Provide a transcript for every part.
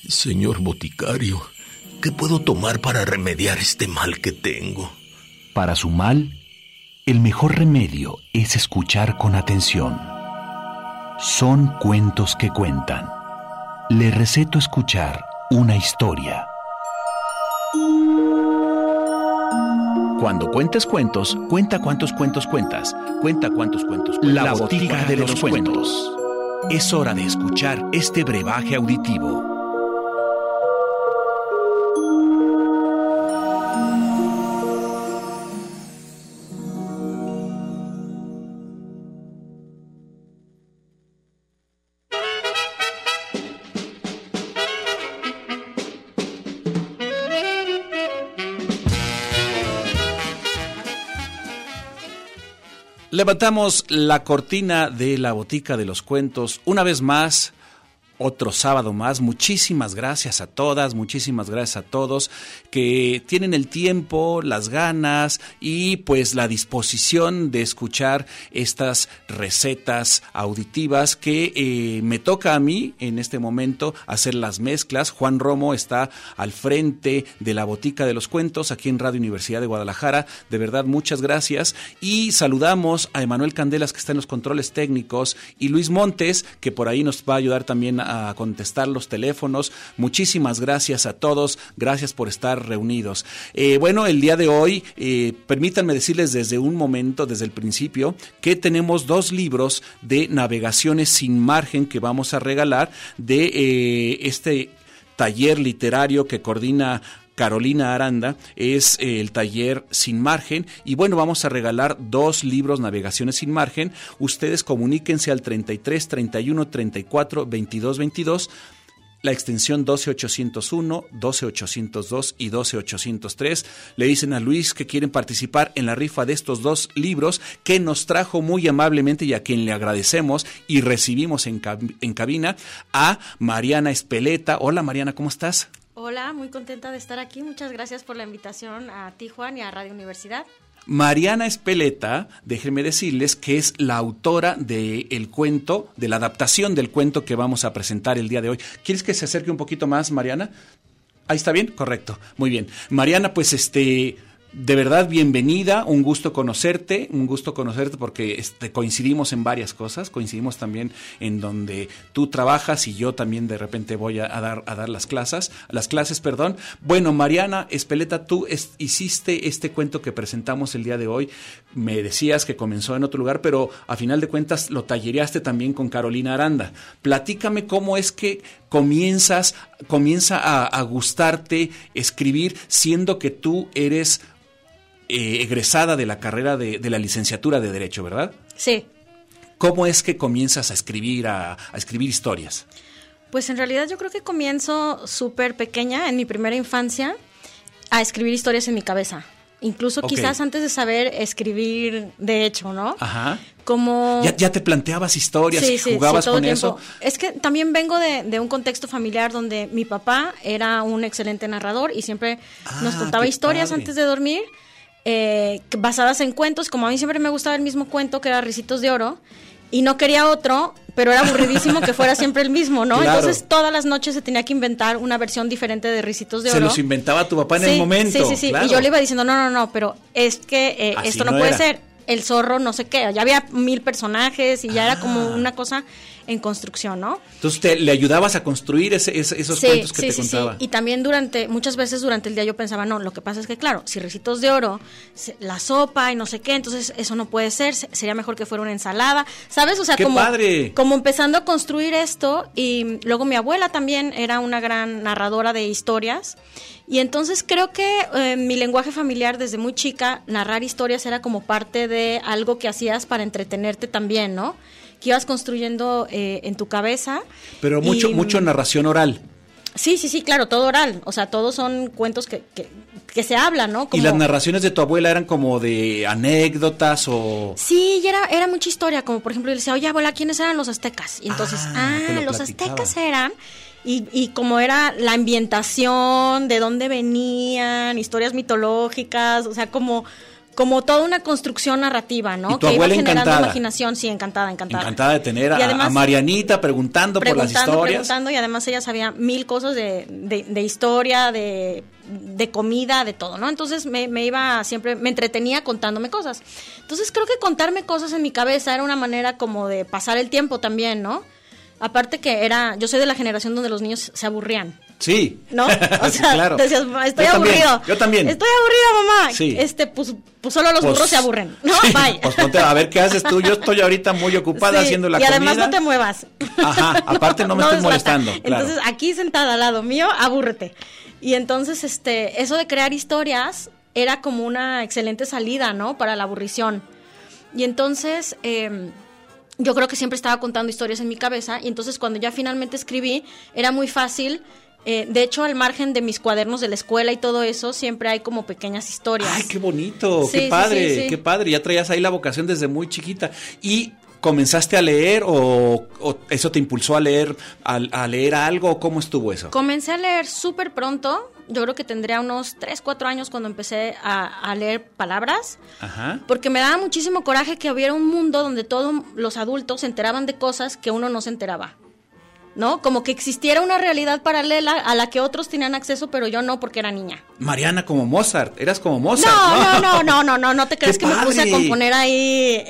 Señor boticario, ¿qué puedo tomar para remediar este mal que tengo? Para su mal, el mejor remedio es escuchar con atención. Son cuentos que cuentan. Le receto escuchar una historia. Cuando cuentes cuentos, cuenta cuántos cuentos cuentas. Cuenta cuántos cuentos cuentas. La botica de los cuentos. Es hora de escuchar este brebaje auditivo. Levantamos la cortina de la botica de los cuentos una vez más, otro sábado más. Muchísimas gracias a todas, muchísimas gracias a todos que tienen el tiempo, las ganas y pues la disposición de escuchar estas recetas auditivas que me toca a mí en este momento hacer las mezclas. Juan Romo está al frente de la botica de los cuentos aquí en Radio Universidad de Guadalajara. De verdad, muchas gracias. Y saludamos a Emanuel Candelas, que está en los controles técnicos, y Luis Montes, que por ahí nos va a ayudar también a contestar los teléfonos. Muchísimas gracias a todos, gracias por estar reunidos. Bueno, el día de hoy, permítanme decirles desde un momento, desde el principio, que tenemos 2 libros de navegaciones sin margen que vamos a regalar de este taller literario que coordina Carolina Aranda. Es el taller Sin Margen, y bueno, vamos a regalar 2 libros Navegaciones sin Margen. Ustedes comuníquense al 33 31 34 22 22, la extensión 12801, 12802 y 12803. Le dicen a Luis que quieren participar en la rifa de estos 2 libros que nos trajo muy amablemente, y a quien le agradecemos y recibimos en cabina, a Mariana Espeleta. Hola Mariana, ¿cómo estás? Hola, muy contenta de estar aquí. Muchas gracias por la invitación a ti, Juan, y a Radio Universidad. Mariana Espeleta, déjenme decirles que es la autora del cuento, de la adaptación del cuento que vamos a presentar el día de hoy. ¿Quieres que se acerque un poquito más, Mariana? ¿Ahí está bien? Correcto, muy bien. Mariana, pues de verdad, bienvenida, un gusto conocerte porque coincidimos en varias cosas, coincidimos también en donde tú trabajas y yo también de repente voy a dar las clases. Bueno, Mariana Espeleta, tú hiciste este cuento que presentamos el día de hoy. Me decías que comenzó en otro lugar, pero a final de cuentas lo tallereaste también con Carolina Aranda. Platícame cómo es que comienza a gustarte escribir, siendo que tú eres egresada de la carrera de la licenciatura de Derecho, ¿verdad? Sí. ¿Cómo es que comienzas a escribir historias? Pues en realidad yo creo que comienzo súper pequeña, en mi primera infancia, a escribir historias en mi cabeza. Incluso quizás antes de saber escribir de hecho, ¿no? Ajá. Como... ¿Ya te planteabas historias y jugabas con eso? Es que también vengo de un contexto familiar donde mi papá era un excelente narrador y siempre nos contaba historias antes de dormir, basadas en cuentos. Como a mí siempre me gustaba el mismo cuento, que era Ricitos de Oro, y no quería otro, pero era aburridísimo que fuera siempre el mismo, ¿no? Claro. Entonces todas las noches se tenía que inventar una versión diferente de Ricitos de Oro. Se los inventaba tu papá en el momento. Sí, claro. Y yo le iba diciendo, no, pero es que esto no puede ser. El zorro, no sé qué, ya había 1000 personajes y ya era como una cosa en construcción, ¿no? Entonces le ayudabas a construir esos cuentos que te contaba. Sí. Y también muchas veces durante el día yo pensaba, no, lo que pasa es que claro, si Ricitos de Oro, la sopa y no sé qué, entonces eso no puede ser, sería mejor que fuera una ensalada, ¿sabes? O sea, como empezando a construir esto. Y luego mi abuela también era una gran narradora de historias. Y entonces creo que mi lenguaje familiar desde muy chica, narrar historias era como parte de algo que hacías para entretenerte también, ¿no? Que ibas construyendo en tu cabeza. Pero mucho narración oral. Sí, claro, todo oral. O sea, todos son cuentos que se hablan, ¿no? ¿Y las narraciones de tu abuela eran como de anécdotas o...? Sí, y era mucha historia. Como por ejemplo, yo le decía, oye, abuela, ¿quiénes eran los aztecas? Y entonces, los aztecas eran... Y como era la ambientación, de dónde venían, historias mitológicas, o sea, como como toda una construcción narrativa, ¿no? ¿Y tu abuela iba generando encantada? Imaginación, sí, encantada. Encantada de tener a Marianita preguntando por las historias. Y además ella sabía 1000 cosas de historia, de comida, de todo, ¿no? Entonces me iba siempre, me entretenía contándome cosas. Entonces creo que contarme cosas en mi cabeza era una manera como de pasar el tiempo también, ¿no? Aparte que yo soy de la generación donde los niños se aburrían. Sí. ¿No? O sea, sí, claro. Decías, estoy aburrido. Yo también. Estoy aburrida, mamá. Sí. Pues solo los burros se aburren, ¿no? Sí, bye. Pues ponte a ver qué haces tú. Yo estoy ahorita muy ocupada haciendo la comida. Y además no te muevas. Ajá, aparte no me estoy molestando. Claro. Entonces, aquí sentada al lado mío, abúrrete. Y entonces, eso de crear historias era como una excelente salida, ¿no? Para la aburrición. Y entonces, yo creo que siempre estaba contando historias en mi cabeza. Y entonces, cuando ya finalmente escribí, era muy fácil. De hecho, al margen de mis cuadernos de la escuela y todo eso, siempre hay como pequeñas historias. ¡Ay, qué bonito! Sí, ¡Qué padre! sí. ¡Qué padre! Ya traías ahí la vocación desde muy chiquita. ¿Y comenzaste a leer o eso te impulsó a leer algo? ¿Cómo estuvo eso? Comencé a leer súper pronto. Yo creo que tendría unos 3, 4 años cuando empecé a leer palabras. Ajá. Porque me daba muchísimo coraje que hubiera un mundo donde todos los adultos se enteraban de cosas que uno no se enteraba, ¿no? Como que existiera una realidad paralela a la que otros tenían acceso, pero yo no, porque era niña. Mariana, como Mozart, eras como Mozart. No te creas que me puse a componer ahí,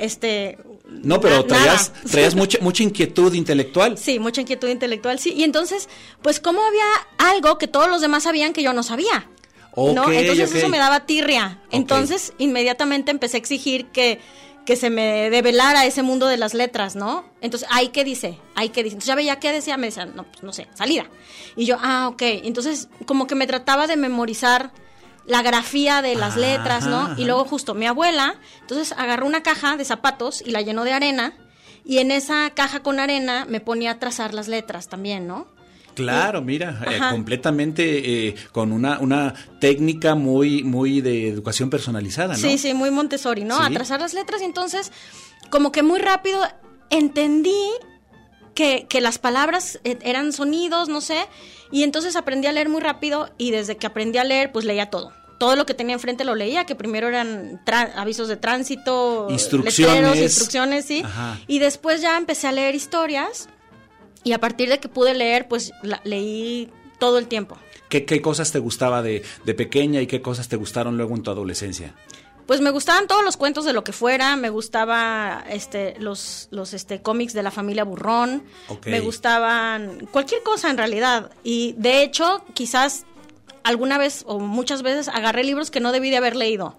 No, pero traías mucha inquietud intelectual. Sí, mucha inquietud intelectual, sí. Y entonces, pues, ¿cómo había algo que todos los demás sabían que yo no sabía? Okay, ¿no? Entonces okay. Eso me daba tirria. Okay. Entonces, inmediatamente empecé a exigir que se me develara ese mundo de las letras, ¿no? Entonces, ¿qué dice? Entonces ya veía qué decía, me decían, no, pues no sé, salida. Y yo, ok. Entonces, como que me trataba de memorizar la grafía de las letras, ¿no? Ajá. Y luego justo mi abuela, entonces agarró una caja de zapatos y la llenó de arena, y en esa caja con arena me ponía a trazar las letras también, ¿no? Claro, mira, completamente con una técnica muy de educación personalizada, ¿no? Sí, muy Montessori, ¿no? ¿Sí? A trazar las letras, y entonces como que muy rápido entendí que las palabras eran sonidos, no sé, y entonces aprendí a leer muy rápido, y desde que aprendí a leer, pues leía todo. Todo lo que tenía enfrente lo leía, que primero eran avisos de tránsito, instrucciones, sí. Ajá. Y después ya empecé a leer historias. Y a partir de que pude leer, pues leí todo el tiempo. ¿Qué cosas te gustaba de pequeña y qué cosas te gustaron luego en tu adolescencia? Pues me gustaban todos los cuentos de lo que fuera, me gustaba los cómics de la familia Burrón, okay. Me gustaban cualquier cosa en realidad. Y de hecho, quizás alguna vez o muchas veces agarré libros que no debí de haber leído.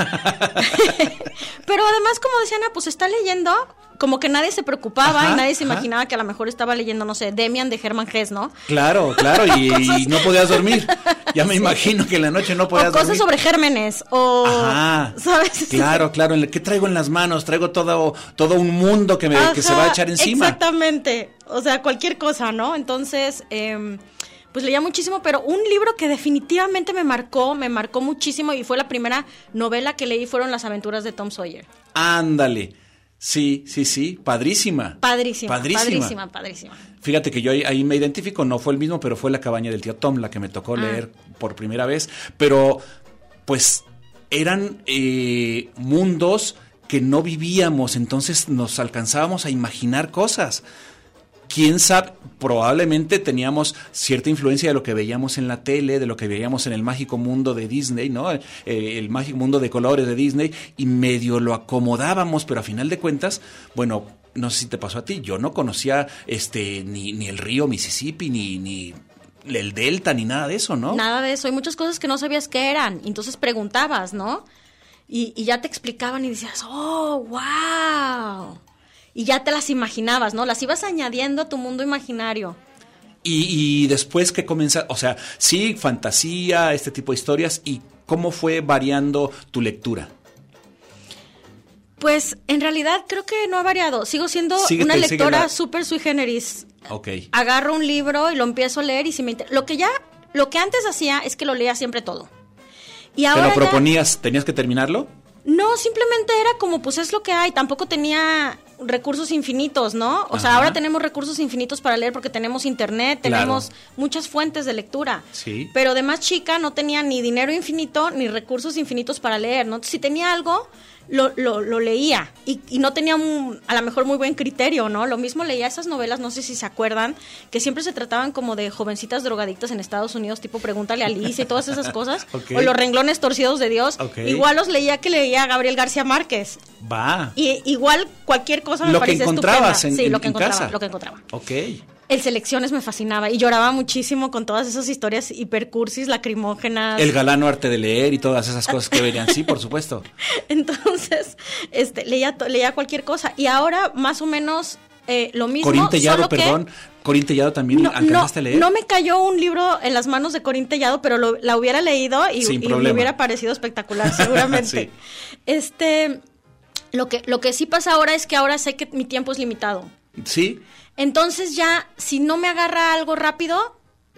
Pero además, como decían, pues está leyendo, como que nadie se preocupaba y nadie se imaginaba que a lo mejor estaba leyendo, no sé, Demian de Hermann Hesse, ¿no? Claro, y no podías dormir. Ya me imagino que en la noche no podías dormir. O cosas sobre gérmenes, ¿sabes? Claro, ¿qué traigo en las manos? Traigo todo un mundo que se va a echar encima. Exactamente, o sea, cualquier cosa, ¿no? Entonces, pues leía muchísimo, pero un libro que definitivamente me marcó muchísimo, y fue la primera novela que leí, fueron Las aventuras de Tom Sawyer. Ándale. Sí, padrísima. Padrísima. Fíjate que yo ahí me identifico, no fue el mismo, pero fue La cabaña del tío Tom la que me tocó leer por primera vez, pero pues eran mundos que no vivíamos, entonces nos alcanzábamos a imaginar cosas. Quién sabe, probablemente teníamos cierta influencia de lo que veíamos en la tele, de lo que veíamos en el mágico mundo de Disney, ¿no? El mágico mundo de colores de Disney, y medio lo acomodábamos, pero a final de cuentas, bueno, no sé si te pasó a ti, yo no conocía ni el río Mississippi, ni el delta, ni nada de eso, ¿no? Nada de eso, hay muchas cosas que no sabías qué eran, entonces preguntabas, ¿no? Y ya te explicaban y decías, ¡oh, wow! Y ya te las imaginabas, ¿no? Las ibas añadiendo a tu mundo imaginario. Y después que comienza, o sea, sí, fantasía, este tipo de historias, ¿y cómo fue variando tu lectura? Pues en realidad creo que no ha variado. Sigo siendo una lectora súper sui generis. Okay. Agarro un libro y lo empiezo a leer, y si me lo que antes hacía es que lo leía siempre todo. Y ahora ¿te lo proponías? ¿Tenías que terminarlo? No, simplemente era como, pues es lo que hay. Tampoco tenía recursos infinitos, ¿no? O sea, ahora tenemos recursos infinitos para leer porque tenemos internet, tenemos muchas fuentes de lectura. Sí. Pero de más chica no tenía ni dinero infinito ni recursos infinitos para leer, ¿no? Si tenía algo, lo leía y no tenía a lo mejor muy buen criterio, ¿no? Lo mismo leía esas novelas, no sé si se acuerdan, que siempre se trataban como de jovencitas drogadictas en Estados Unidos, tipo Pregúntale a Alicia y todas esas cosas, o Los renglones torcidos de Dios. Igual los leía que leía Gabriel García Márquez. Va. Y igual cualquier cosa me parecía estupenda. Lo que encontrabas lo que encontraba. Ok. El Selecciones me fascinaba y lloraba muchísimo con todas esas historias hipercursis, lacrimógenas. El galano arte de leer y todas esas cosas que venían, sí, por supuesto. Entonces, leía cualquier cosa. Y ahora, más o menos, lo mismo. Corín Tellado, Corín Tellado también alcanzaste a leer. No me cayó un libro en las manos de Corín Tellado, pero la hubiera leído y me hubiera parecido espectacular, seguramente. Sí. Lo que sí pasa ahora es que ahora sé que mi tiempo es limitado. Sí. Entonces ya, si no me agarra algo rápido,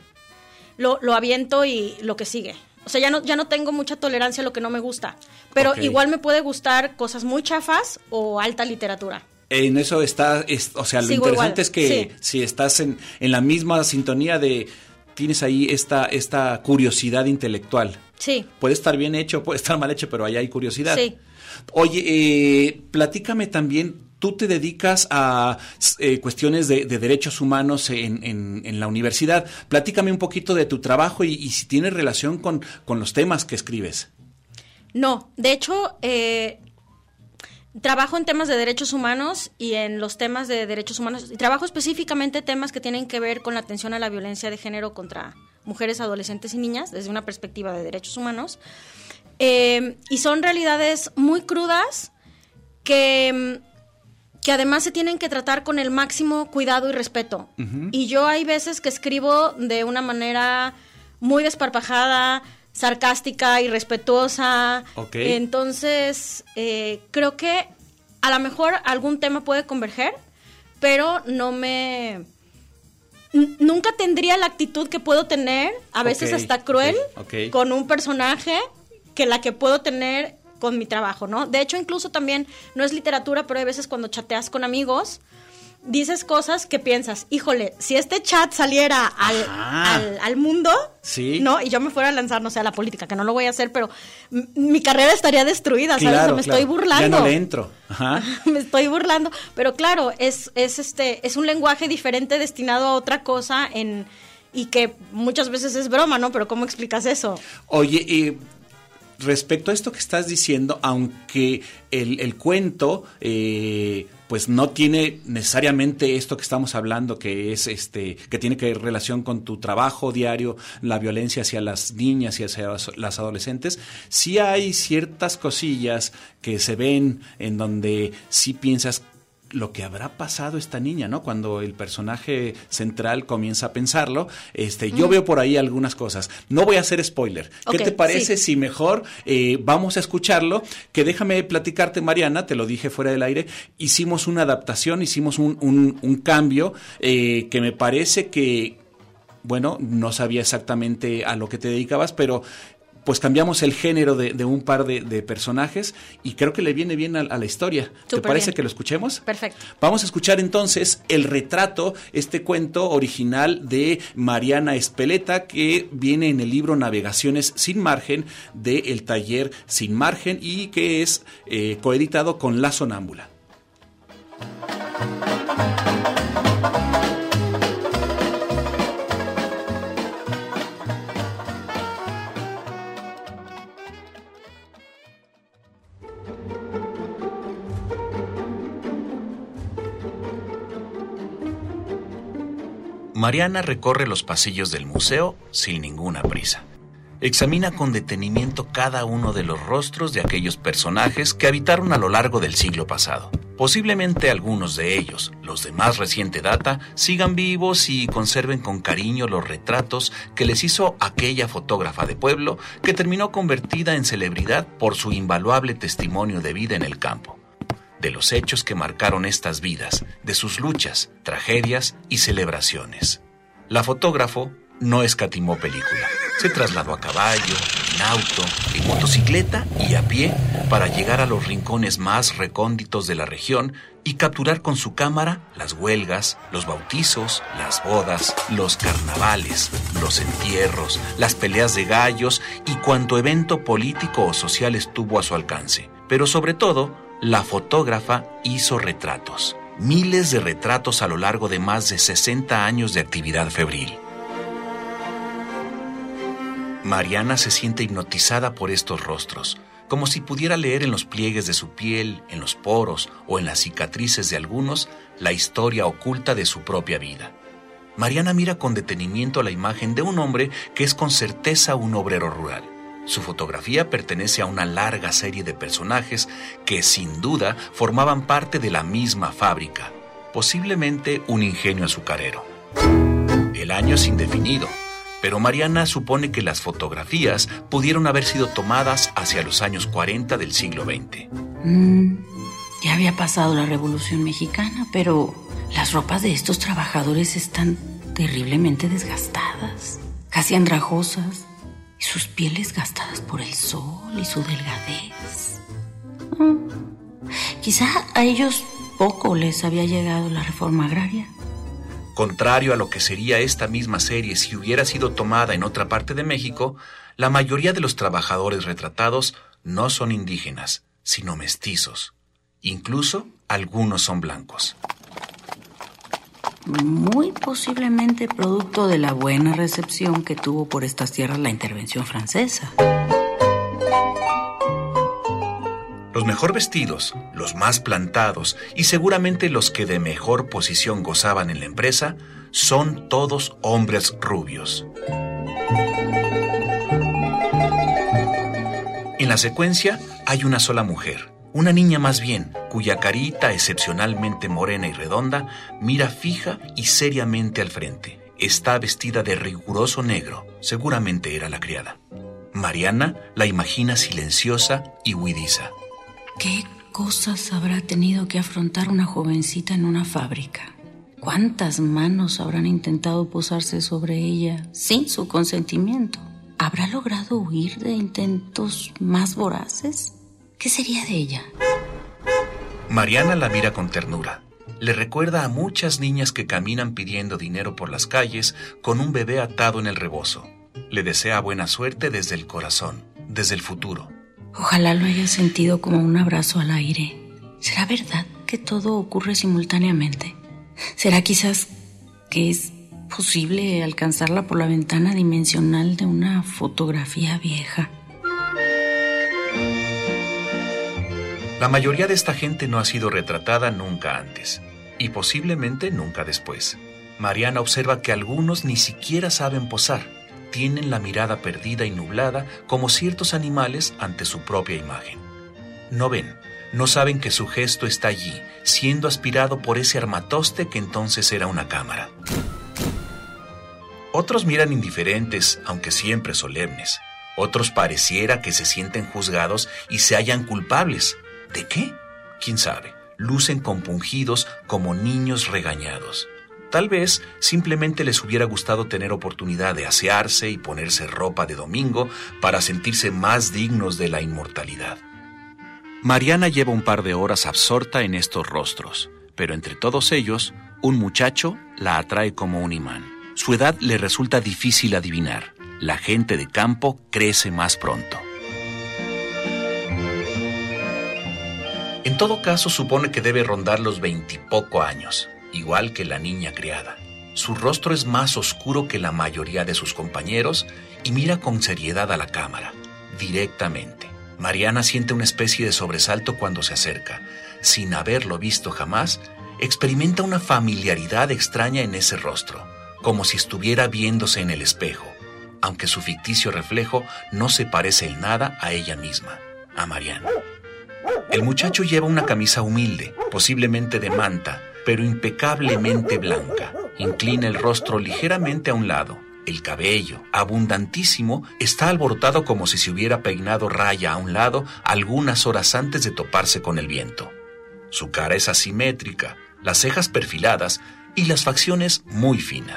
lo aviento y lo que sigue. O sea, ya no tengo mucha tolerancia a lo que no me gusta. Pero igual me puede gustar cosas muy chafas o alta literatura. En eso está, o sea, lo Sigo interesante igual. Es que si estás en la misma sintonía tienes ahí esta curiosidad intelectual. Sí. Puede estar bien hecho, puede estar mal hecho, pero ahí hay curiosidad. Sí. Oye, platícame también. Tú te dedicas a cuestiones de derechos humanos en la universidad. Platícame un poquito de tu trabajo y si tiene relación con los temas que escribes. No, de hecho, trabajo en temas de derechos humanos y en los temas de derechos humanos. Y trabajo específicamente temas que tienen que ver con la atención a la violencia de género contra mujeres, adolescentes y niñas desde una perspectiva de derechos humanos. Y son realidades muy crudas que además se tienen que tratar con el máximo cuidado y respeto. Uh-huh. Y yo hay veces que escribo de una manera muy desparpajada, sarcástica, irrespetuosa. Okay. Entonces, creo que a lo mejor algún tema puede converger, pero nunca tendría la actitud que puedo tener, a veces hasta cruel, con un personaje que la que puedo tener con mi trabajo, ¿no? De hecho, incluso también, no es literatura, pero hay veces cuando chateas con amigos, dices cosas que piensas, híjole, si este chat saliera al mundo, ¿sí? ¿no? Y yo me fuera a lanzar, no sé, a la política, que no lo voy a hacer, pero mi carrera estaría destruida, ¿sabes? Claro, me estoy burlando. Ya no le entro. Ajá. Me estoy burlando, pero claro, es un lenguaje diferente destinado a otra cosa y que muchas veces es broma, ¿no? Pero ¿cómo explicas eso? Oye, respecto a esto que estás diciendo, aunque el cuento pues no tiene necesariamente esto que estamos hablando, que es que tiene que ver relación con tu trabajo diario, la violencia hacia las niñas y hacia las adolescentes, sí hay ciertas cosillas que se ven en donde sí piensas lo que habrá pasado esta niña, ¿no? Cuando el personaje central comienza a pensarlo, yo veo por ahí algunas cosas. No voy a hacer spoiler. ¿Qué te parece si mejor vamos a escucharlo? Que déjame platicarte, Mariana, te lo dije fuera del aire, hicimos una adaptación, hicimos un cambio que me parece que, bueno, no sabía exactamente a lo que te dedicabas, pero pues cambiamos el género de un par de personajes y creo que le viene bien a la historia. ¿Te parece que lo escuchemos? Perfecto. Vamos a escuchar entonces El Retrato, este cuento original de Mariana Espeleta que viene en el libro Navegaciones sin Margen de El Taller Sin Margen y que es coeditado con La Sonámbula. Mariana recorre los pasillos del museo sin ninguna prisa. Examina con detenimiento cada uno de los rostros de aquellos personajes que habitaron a lo largo del siglo pasado. Posiblemente algunos de ellos, los de más reciente data, sigan vivos y conserven con cariño los retratos que les hizo aquella fotógrafa de pueblo que terminó convertida en celebridad por su invaluable testimonio de vida en el campo. De los hechos que marcaron estas vidas, de sus luchas, tragedias y celebraciones. La fotógrafo no escatimó película. Se trasladó a caballo, en auto, en motocicleta y a pie para llegar a los rincones más recónditos de la región y capturar con su cámara las huelgas, los bautizos, las bodas, los carnavales, los entierros, las peleas de gallos y cuanto evento político o social estuvo a su alcance. Pero sobre todo, la fotógrafa hizo retratos. Miles de retratos a lo largo de más de 60 años de actividad febril. Mariana se siente hipnotizada por estos rostros, como si pudiera leer en los pliegues de su piel, en los poros o en las cicatrices de algunos, la historia oculta de su propia vida. Mariana mira con detenimiento la imagen de un hombre que es con certeza un obrero rural. Su fotografía pertenece a una larga serie de personajes que sin duda formaban parte de la misma fábrica, posiblemente un ingenio azucarero. El año es indefinido, pero Mariana supone que las fotografías pudieron haber sido tomadas hacia los años 40 del siglo XX. Ya había pasado la Revolución Mexicana, pero las ropas de estos trabajadores están terriblemente desgastadas, casi andrajosas, y sus pieles gastadas por el sol y su delgadez. Quizá a ellos poco les había llegado la reforma agraria. Contrario a lo que sería esta misma serie si hubiera sido tomada en otra parte de México, la mayoría de los trabajadores retratados no son indígenas, sino mestizos. Incluso algunos son blancos. Muy posiblemente producto de la buena recepción que tuvo por estas tierras la intervención francesa. Los mejor vestidos, los más plantados y seguramente los que de mejor posición gozaban en la empresa son todos hombres rubios. En la secuencia hay una sola mujer, una niña más bien, cuya carita excepcionalmente morena y redonda mira fija y seriamente al frente. Está vestida de riguroso negro, seguramente era la criada. Mariana la imagina silenciosa y huidiza. ¿Qué cosas habrá tenido que afrontar una jovencita en una fábrica? ¿Cuántas manos habrán intentado posarse sobre ella sin su consentimiento? ¿Habrá logrado huir de intentos más voraces? ¿Qué sería de ella? Mariana la mira con ternura. Le recuerda a muchas niñas que caminan pidiendo dinero por las calles con un bebé atado en el rebozo. Le desea buena suerte desde el corazón, desde el futuro. Ojalá lo haya sentido como un abrazo al aire. ¿Será verdad que todo ocurre simultáneamente? ¿Será quizás que es posible alcanzarla por la ventana dimensional de una fotografía vieja? La mayoría de esta gente no ha sido retratada nunca antes, y posiblemente nunca después. Mariana observa que algunos ni siquiera saben posar. Tienen la mirada perdida y nublada como ciertos animales ante su propia imagen. No ven, no saben que su gesto está allí, siendo aspirado por ese armatoste que entonces era una cámara. Otros miran indiferentes, aunque siempre solemnes. Otros pareciera que se sienten juzgados y se hallan culpables. ¿De qué? ¿Quién sabe? Lucen compungidos como niños regañados. Tal vez simplemente les hubiera gustado tener oportunidad de asearse y ponerse ropa de domingo para sentirse más dignos de la inmortalidad. Mariana lleva un par de horas absorta en estos rostros, pero entre todos ellos, un muchacho la atrae como un imán. Su edad le resulta difícil adivinar. La gente de campo crece más pronto. En todo caso, supone que debe rondar los 20 y poco años. Igual que la niña criada. Su rostro es más oscuro que la mayoría de sus compañeros y mira con seriedad a la cámara, directamente. Mariana siente una especie de sobresalto cuando se acerca. Sin haberlo visto jamás, experimenta una familiaridad extraña en ese rostro, como si estuviera viéndose en el espejo, aunque su ficticio reflejo no se parece en nada a ella misma, a Mariana. El muchacho lleva una camisa humilde, posiblemente de manta, pero impecablemente blanca. Inclina el rostro ligeramente a un lado. El cabello, abundantísimo, está alborotado como si se hubiera peinado raya a un lado algunas horas antes de toparse con el viento. Su cara es asimétrica, las cejas perfiladas y las facciones muy finas.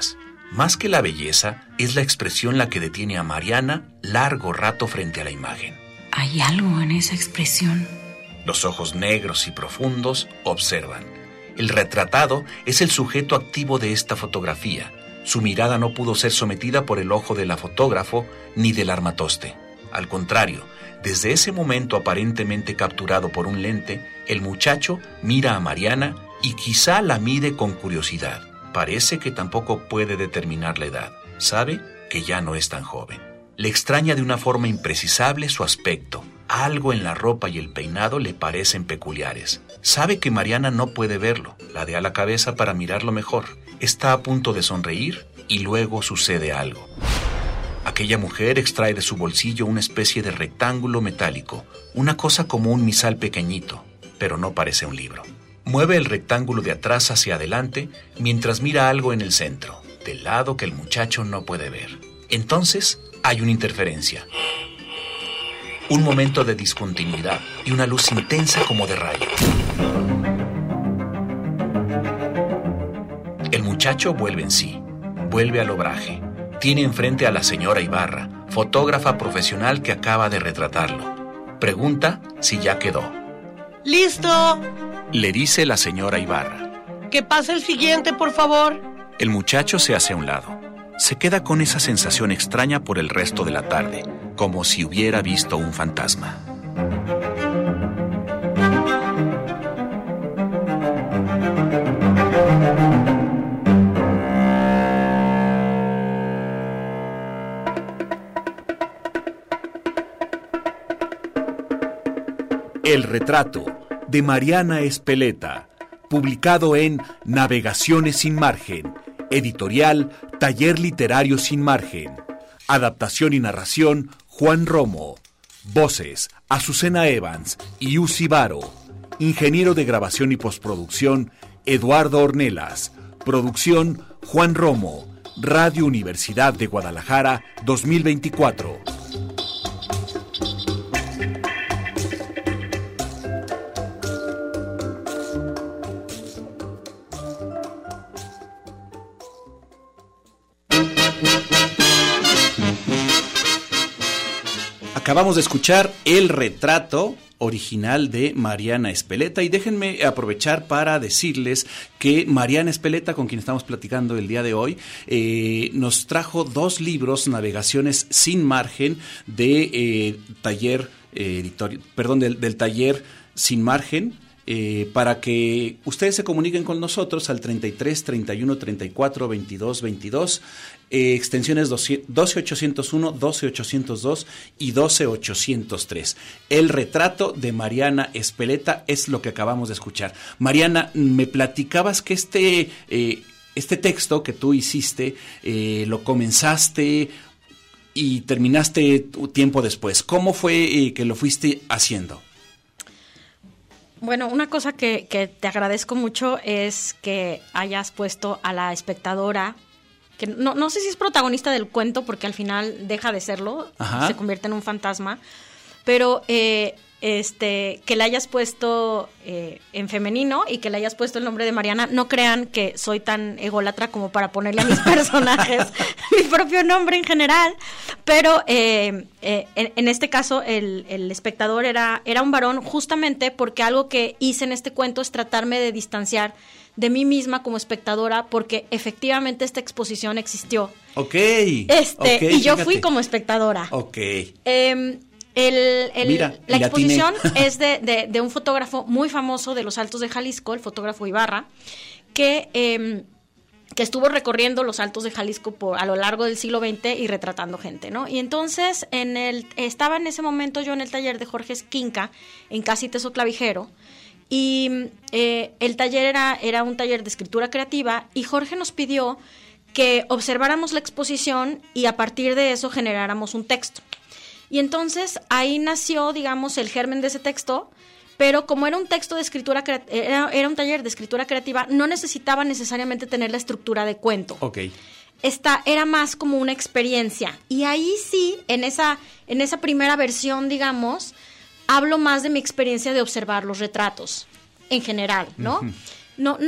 Más que la belleza, es la expresión la que detiene a Mariana largo rato frente a la imagen. Hay algo en esa expresión. Los ojos negros y profundos observan. El retratado es el sujeto activo de esta fotografía. Su mirada no pudo ser sometida por el ojo de la fotógrafo ni del armatoste. Al contrario, desde ese momento aparentemente capturado por un lente, el muchacho mira a Mariana y quizá la mire con curiosidad. Parece que tampoco puede determinar la edad. Sabe que ya no es tan joven. Le extraña de una forma imprecisable su aspecto. Algo en la ropa y el peinado le parecen peculiares. Sabe que Mariana no puede verlo. Ladea la cabeza para mirarlo mejor. Está a punto de sonreír y luego sucede algo. Aquella mujer extrae de su bolsillo una especie de rectángulo metálico, una cosa como un misal pequeñito, pero no parece un libro. Mueve el rectángulo de atrás hacia adelante mientras mira algo en el centro, del lado que el muchacho no puede ver. Entonces hay una interferencia. Un momento de discontinuidad y una luz intensa como de rayo. El muchacho vuelve en sí, vuelve al obraje. Tiene enfrente a la señora Ibarra, fotógrafa profesional que acaba de retratarlo. Pregunta si ya quedó. ¡Listo! Le dice la señora Ibarra. Que pase el siguiente, por favor. El muchacho se hace a un lado. Se queda con esa sensación extraña por el resto de la tarde, como si hubiera visto un fantasma. El retrato de Mariana Espeleta, publicado en Navegaciones sin Margen, editorial Taller Literario Sin Margen, adaptación y narración Juan Romo, voces Azucena Evans y Uzi Varo, ingeniero de grabación y postproducción Eduardo Ornelas, producción Juan Romo, Radio Universidad de Guadalajara 2024. Acabamos de escuchar El retrato original de Mariana Espeleta y déjenme aprovechar para decirles que Mariana Espeleta, con quien estamos platicando el día de hoy, nos trajo 2 libros, Navegaciones sin Margen, de taller del taller Sin Margen, para que ustedes se comuniquen con nosotros al 33 31 34 22 22, extensiones 12801, 12802 y 12803. El retrato de Mariana Espeleta es lo que acabamos de escuchar. Mariana, me platicabas que este texto que tú hiciste lo comenzaste y terminaste tiempo después. ¿Cómo fue que lo fuiste haciendo? Bueno, una cosa que te agradezco mucho es que hayas puesto a la espectadora, que no sé si es protagonista del cuento porque al final deja de serlo, se convierte en un fantasma, pero que le hayas puesto en femenino y que le hayas puesto el nombre de Mariana. No crean que soy tan ególatra como para ponerle a mis personajes mi propio nombre en general, pero en este caso el espectador era un varón, justamente porque algo que hice en este cuento es tratarme de distanciar de mí misma como espectadora, porque efectivamente esta exposición existió. Okay, y yo fui como espectadora. La exposición es de un fotógrafo muy famoso de los Altos de Jalisco, el fotógrafo Ibarra, que estuvo recorriendo los Altos de Jalisco a lo largo del siglo XX y retratando gente, ¿no? Y entonces estaba en ese momento yo en el taller de Jorge Esquinca, en Casi Teso Clavijero, y el taller era un taller de escritura creativa, y Jorge nos pidió que observáramos la exposición y a partir de eso generáramos un texto. Y entonces ahí nació, digamos, el germen de ese texto, pero como era un texto de escritura era un taller de escritura creativa, no necesitaba necesariamente tener la estructura de cuento. Okay. Era más como una experiencia. Y ahí sí, en esa primera versión, digamos, hablo más de mi experiencia de observar los retratos en general, ¿no? Uh-huh. No es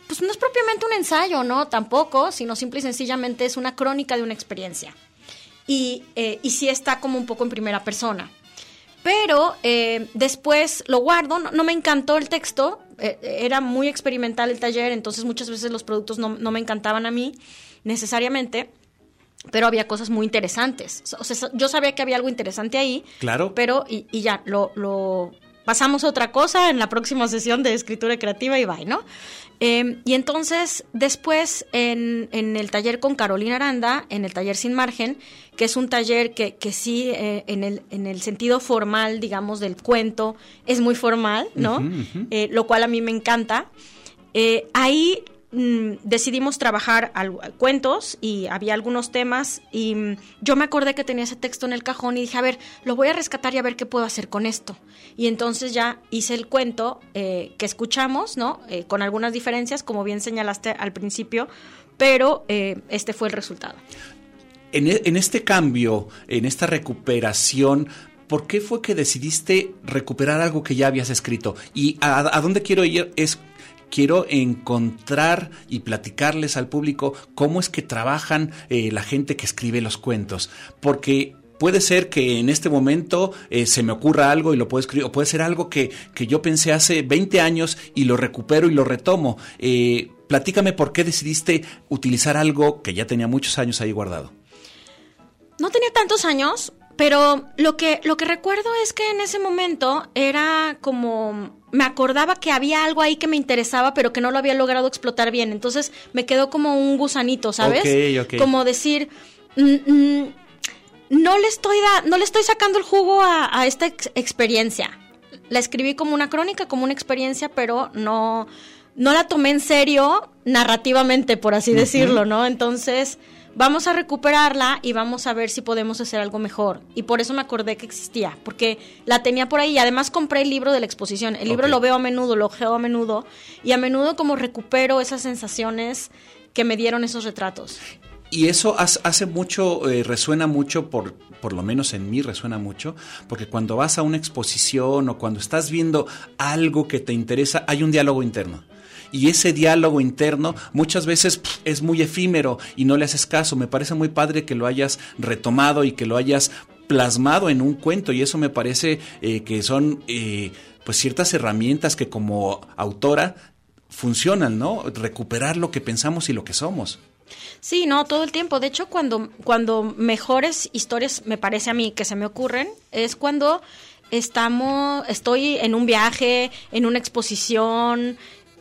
pues no es propiamente un ensayo, ¿no? Tampoco, sino simple y sencillamente es una crónica de una experiencia. Y sí está como un poco en primera persona. Pero después lo guardo, no me encantó el texto, era muy experimental el taller, entonces muchas veces los productos no me encantaban a mí necesariamente, pero había cosas muy interesantes. O sea, yo sabía que había algo interesante ahí, claro, pero y ya, lo pasamos a otra cosa en la próxima sesión de escritura creativa y bye, ¿no? Y entonces, después, en el taller con Carolina Aranda, en el taller Sin Margen, que es un taller que sí, en el sentido formal, digamos, del cuento, es muy formal, ¿no? Uh-huh. Lo cual a mí me encanta. Ahí decidimos trabajar cuentos y había algunos temas y yo me acordé que tenía ese texto en el cajón y dije, a ver, lo voy a rescatar y a ver qué puedo hacer con esto. Y entonces ya hice el cuento que escuchamos, ¿no? Con algunas diferencias, como bien señalaste al principio, pero este fue el resultado. En este cambio, en esta recuperación, ¿por qué fue que decidiste recuperar algo que ya habías escrito? Y a dónde quiero ir es... Quiero encontrar y platicarles al público cómo es que trabajan la gente que escribe los cuentos, porque puede ser que en este momento se me ocurra algo y lo puedo escribir, o puede ser algo que yo pensé hace 20 años y lo recupero y lo retomo. Platícame por qué decidiste utilizar algo que ya tenía muchos años ahí guardado. No tenía tantos años, pero lo que recuerdo es que en ese momento era como... Me acordaba que había algo ahí que me interesaba, pero que no lo había logrado explotar bien. Entonces me quedó como un gusanito, ¿sabes? Okay. Como decir, no le estoy sacando el jugo a esta experiencia. La escribí como una crónica, como una experiencia, pero no la tomé en serio narrativamente, por así decirlo, ¿no? Entonces... Vamos a recuperarla y vamos a ver si podemos hacer algo mejor. Y por eso me acordé que existía, porque la tenía por ahí. Y además compré el libro de la exposición. El libro lo veo a menudo, lo ojeo a menudo. Y a menudo como recupero esas sensaciones que me dieron esos retratos. Y eso hace mucho, resuena mucho, por lo menos en mí resuena mucho, porque cuando vas a una exposición o cuando estás viendo algo que te interesa, hay un diálogo interno. Y ese diálogo interno muchas veces es muy efímero y no le haces caso. Me parece muy padre que lo hayas retomado y que lo hayas plasmado en un cuento, y eso me parece que son pues ciertas herramientas que como autora funcionan, ¿no? Recuperar lo que pensamos y lo que somos. Sí, no, todo el tiempo. De hecho, cuando mejores historias, me parece a mí, que se me ocurren, es cuando estoy en un viaje, en una exposición...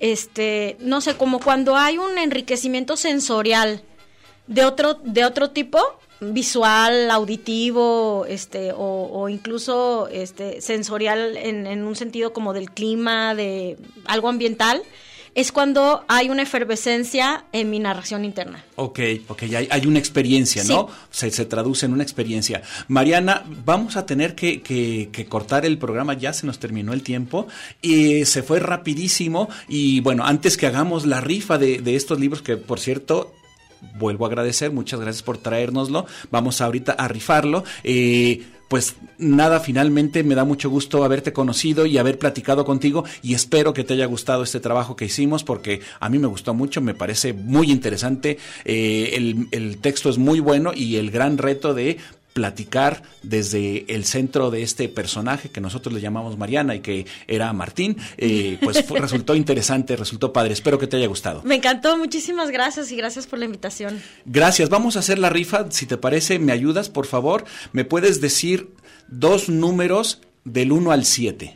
no sé, como cuando hay un enriquecimiento sensorial de otro tipo, visual, auditivo, o incluso sensorial en un sentido como del clima, de algo ambiental, es cuando hay una efervescencia en mi narración interna. Ok, hay una experiencia, ¿no? Sí. Se traduce en una experiencia. Mariana, vamos a tener que cortar el programa, ya se nos terminó el tiempo, y se fue rapidísimo, y bueno, antes que hagamos la rifa de estos libros, que por cierto... Vuelvo a agradecer, muchas gracias por traérnoslo. Vamos ahorita a rifarlo. Pues nada, finalmente me da mucho gusto haberte conocido y haber platicado contigo, y espero que te haya gustado este trabajo que hicimos, porque a mí me gustó mucho, me parece muy interesante. El texto es muy bueno, y el gran reto de platicar desde el centro de este personaje que nosotros le llamamos Mariana y que era Martín, pues resultó interesante, resultó padre. Espero que te haya gustado. Me encantó, muchísimas gracias y gracias por la invitación. Gracias, vamos a hacer la rifa, si te parece, ¿me ayudas, por favor? ¿Me puedes decir 2 números del 1 al 7?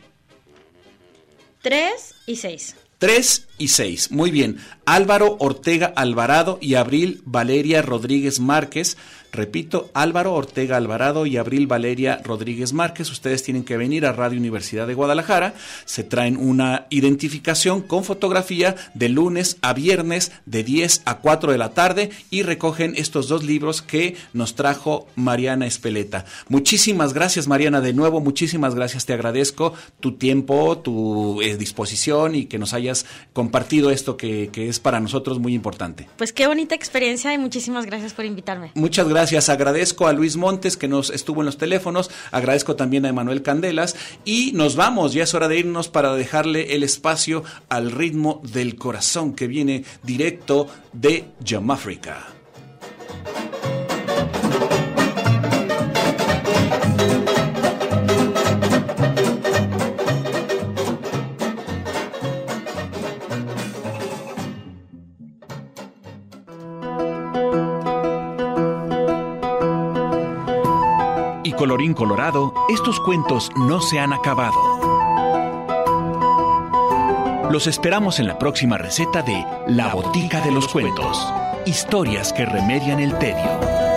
3 y 6. 3 y 6, muy bien. Álvaro Ortega Alvarado y Abril Valeria Rodríguez Márquez. Repito, Álvaro Ortega Alvarado y Abril Valeria Rodríguez Márquez. Ustedes tienen que venir a Radio Universidad de Guadalajara. Se traen una identificación con fotografía de lunes a viernes de 10 a 4 de la tarde y recogen estos 2 libros que nos trajo Mariana Espeleta. Muchísimas gracias, Mariana, de nuevo, muchísimas gracias. Te agradezco tu tiempo, tu disposición y que nos hayas compartido esto que es para nosotros muy importante. Pues qué bonita experiencia y muchísimas gracias por invitarme. Muchas gracias. gracias. Agradezco a Luis Montes, que nos estuvo en los teléfonos. Agradezco también a Emanuel Candelas. Y nos vamos, ya es hora de irnos para dejarle el espacio al ritmo del corazón, que viene directo de Yamáfrica. Colorín colorado, estos cuentos no se han acabado. Los esperamos en la próxima receta de La Botica de los Cuentos. Historias que remedian el tedio.